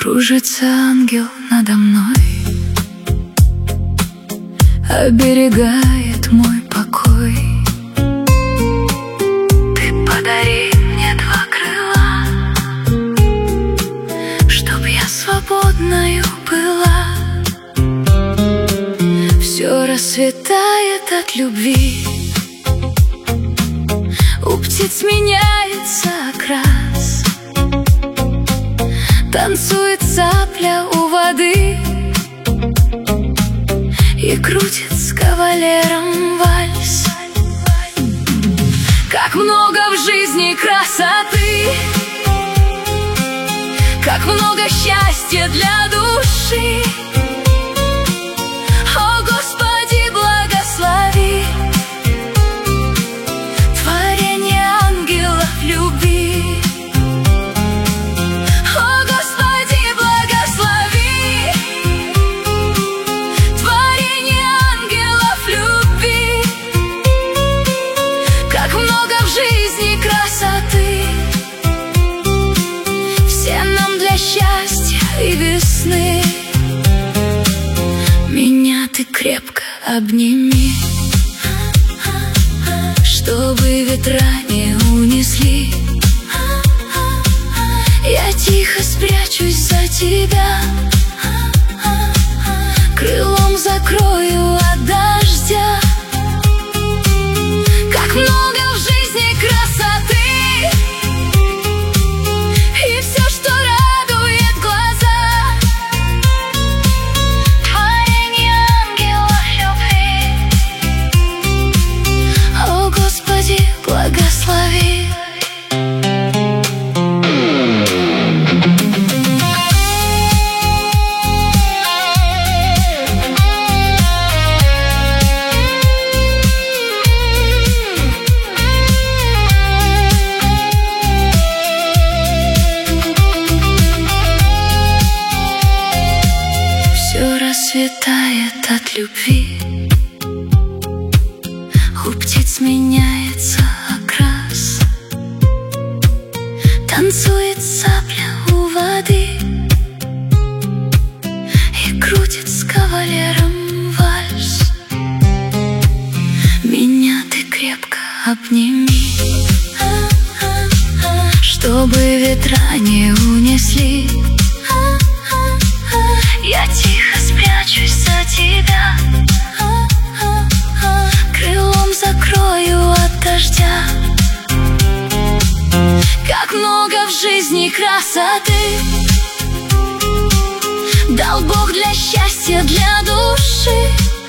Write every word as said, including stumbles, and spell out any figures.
Кружится ангел надо мной, оберегает мой покой. Ты подари мне два крыла, чтоб я свободною была. Все расцветает от любви, у птиц меняется окрас, танцует цапля у воды и крутит с кавалером вальс. Как много в жизни красоты, как много счастья для души. О, Господи, благослови творение ангелов любви. О, Господи, благослови творение ангелов любви. Как много в жизни красоты, все нам для счастья и весны. Меня ты крепко обними, чтобы ветра не унесли. Я тихо спрячусь за тебя, крылом закрою от дождя. Как много в жизни красоты, и все, что радует глаза. Творение ангелов любви. О, Господи, благослови. Расцветает от любви, у птиц меняется окрас, танцует цапля у воды и крутит с кавалером вальс. Меня ты крепко обними, чтобы ветра не унесли. Я тихо спрячусь за тебя, крылом закрою от дождя. Как много в жизни красоты дал Бог для счастья, для души.